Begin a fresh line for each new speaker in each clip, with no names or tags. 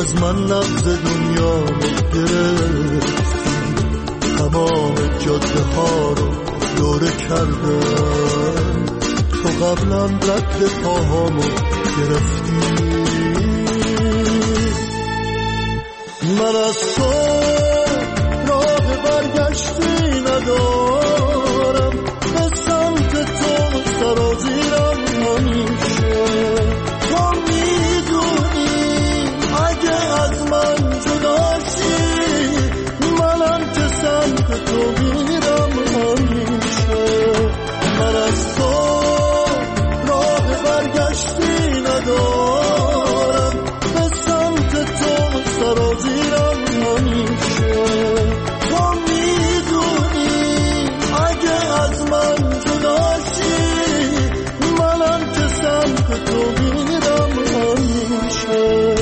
از من نبض دنیا گرفتی، تمام جاده ها رو دوره کردم، تو قبلا رد پاهامو گرفتی. من از تو راه برگشتی ندارم، به سمت تو سرازیرم همیشه. تو میدونی اگه از من جدا شی، منم که سمت تو میرم همیشه. من از تو راه برگشتی ندارم، به سمت تو سرازیرم همیشه. تو میدونی اگه از من جدا شی، منم که سمت تو میرم همیشه.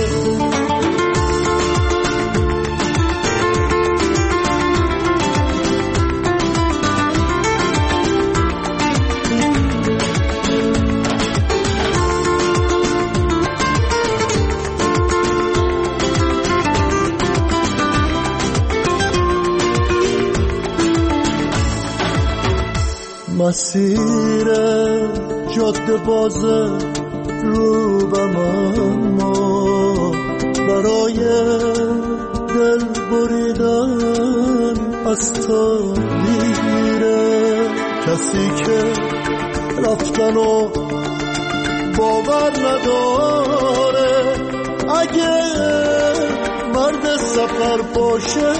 مسیر جاده بازه روبم، اما برای دل بریدن از تو میره. کسی که رفتن و باور نداره، اگه مرد سفر باشه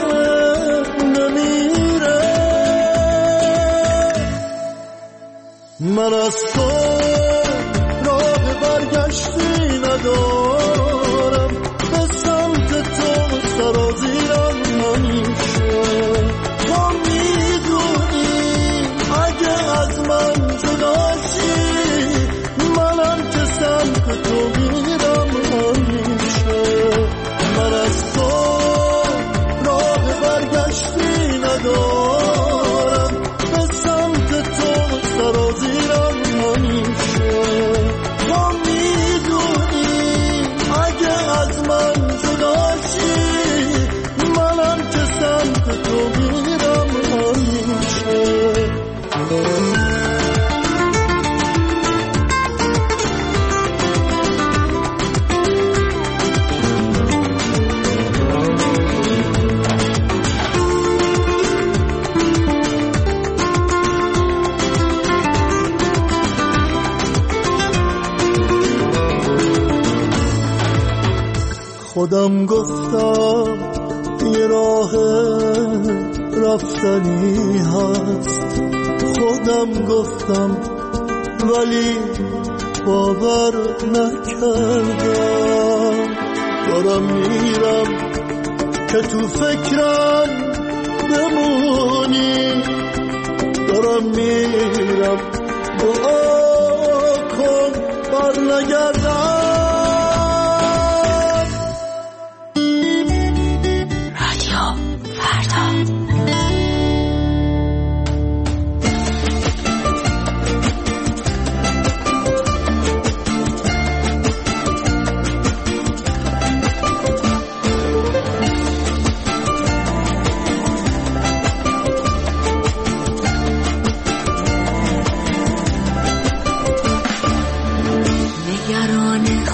نمیره. من از تو راه برگشتی ندارم، به سمت تو سرازیرم همیشه. تو میدونی اگه از من جدا شی، منم که سمت تو میرم همیشه. من از تو راه برگشتی ندارم، به سمت تو سرازیرم همیشه. تو میدونی اگه از من جدا شی، منم که سمت تو میرم همیشه. خودم گفتم یه راه رفتنی هست، خودم گفتم ولی باور نکردم. دارم میرم که تو فکرم بمونی، دارم میرم دعا کن بر نگردم.
نگران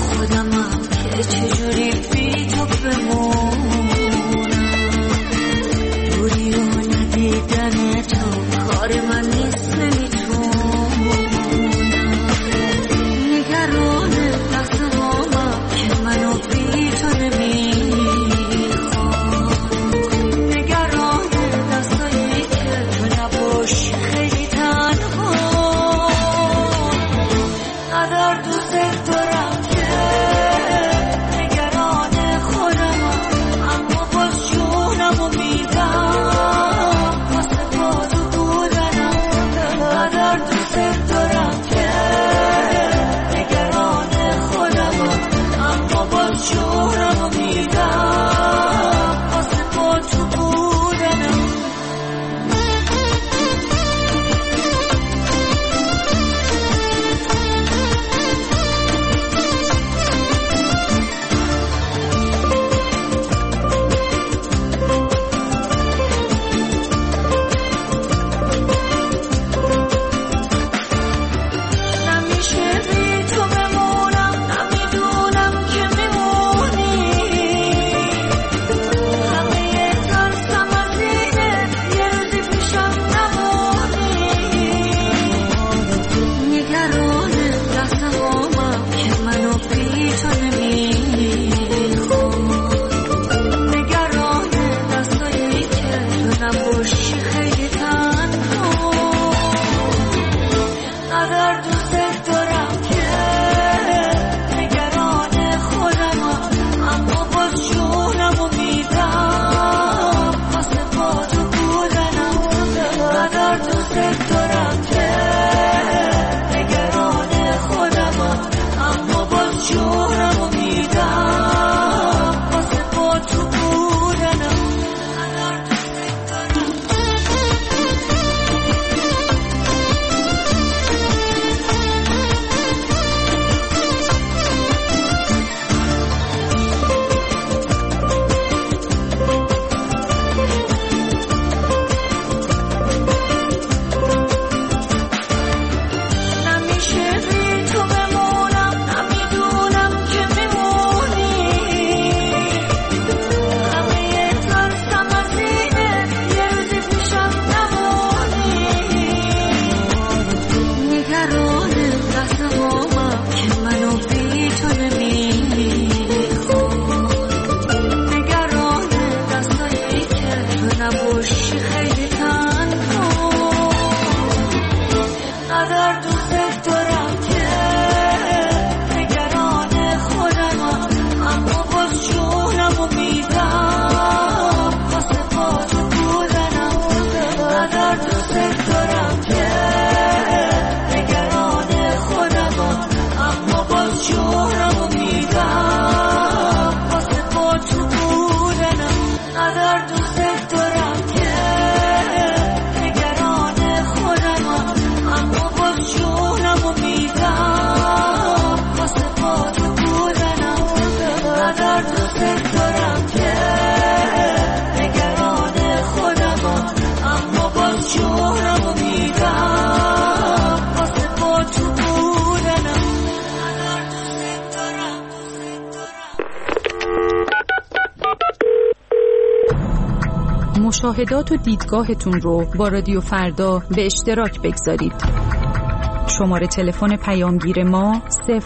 مشاهدات و دیدگاهتون رو با رادیو فردا به اشتراک بگذارید. شماره تلفن پیامگیر ما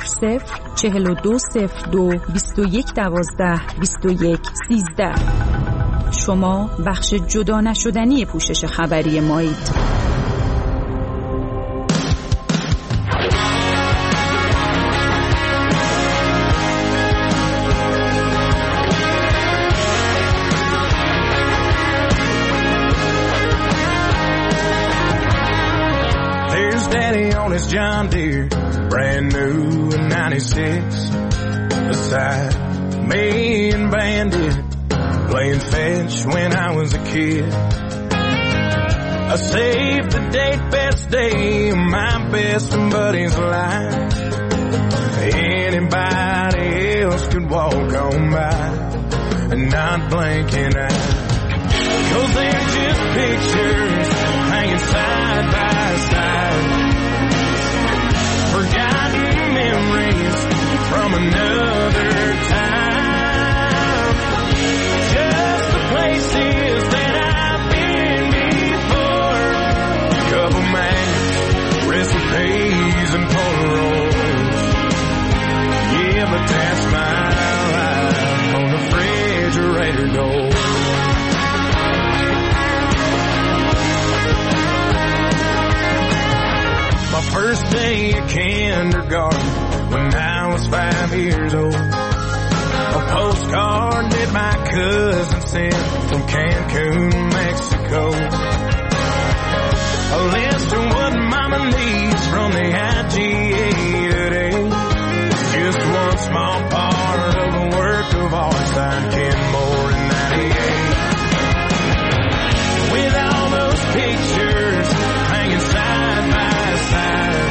00420221122113. شما بخش جدا نشدنی پوشش خبری مایید.
His John Deere, brand new in 96. Beside me and Bandit, playing fetch when I was a kid. I saved the date, best day of my best buddy's life. Anybody else could walk on by and not blink an eye. 'Cause they're just pictures hanging side by side. Forgotten memories from another time. Just the places that I've been before. A couple maps, recipes and Polaroids. Yeah, but that's my life on the refrigerator door. My first day of kindergarten when I was 5 years old. A postcard that my cousin sent from Cancun, Mexico. A list of what Mama needs from the IGA today. Just one small part of a work of art signed Ken Moore in 98. With all those pictures hanging side by side.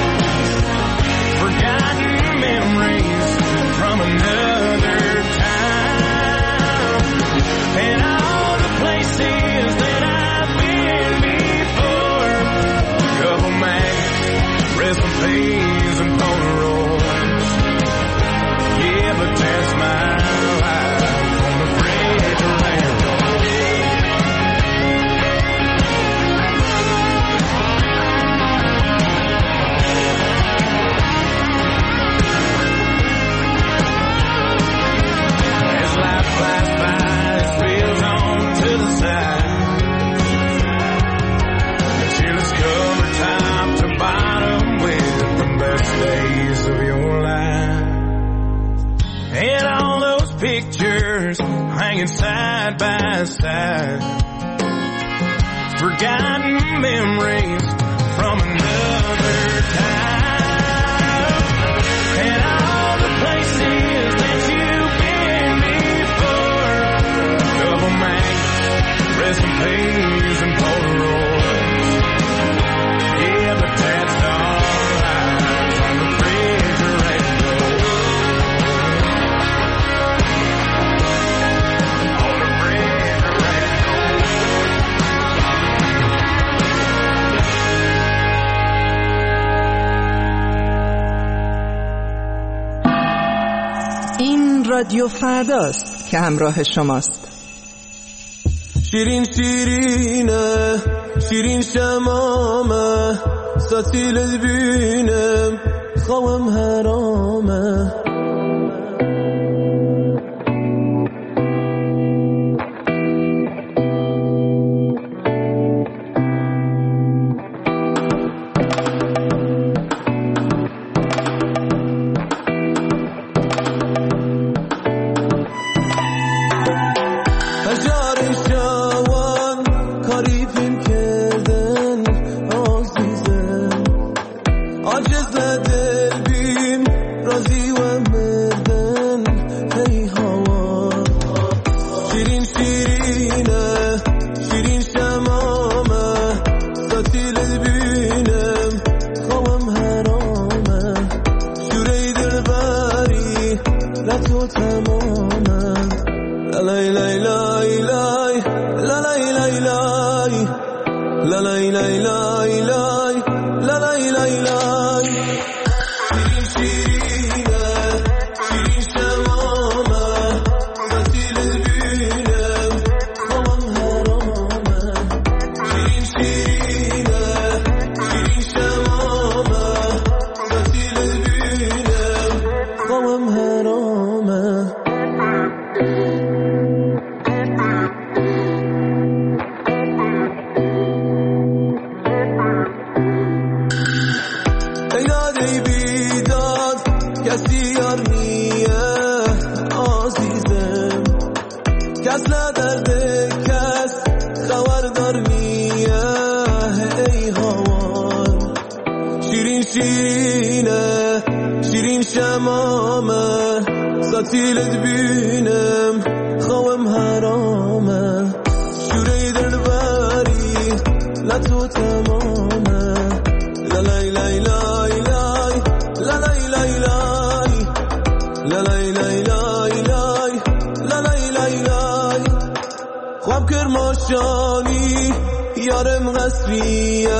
Forgotten memories from another time. And all the places that I've been before. A couple maps, recipes and Polaroids. Yeah, but that's my life on the refrigerator door. Flies by, it spills on to the side until it's covered top to bottom with the best days of your life. And all those pictures hanging side by side. Forgotten memories from another time. And all the places that you've been before. Double mags, recipes and Polaroids. Yeah, but that's all right on the refrigerator door. On the refrigerator door.
این رادیو فرداست که همراه شماست.
شیرین شیرینه شیرین شمامه ستیل بینم خوام حرامه کس ندرده کس خبردار نیه ای هوار شیرین شیرینه شیرین شمامه ساتیلت بینم خوام حرامه شوره دلبری لطو تمامه لالای لای لای لای لالای لای لای لالای لای لای لای لالای لای لای خواب کرماشانی یارم قصریه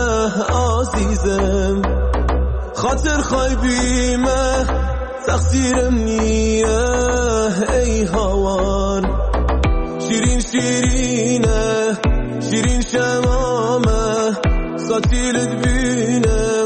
عزیزم خاطر خواهی بیمه تقصیرم نیه ای هوار شیرین شیرینه شیرین شمامه ساتیلت بینه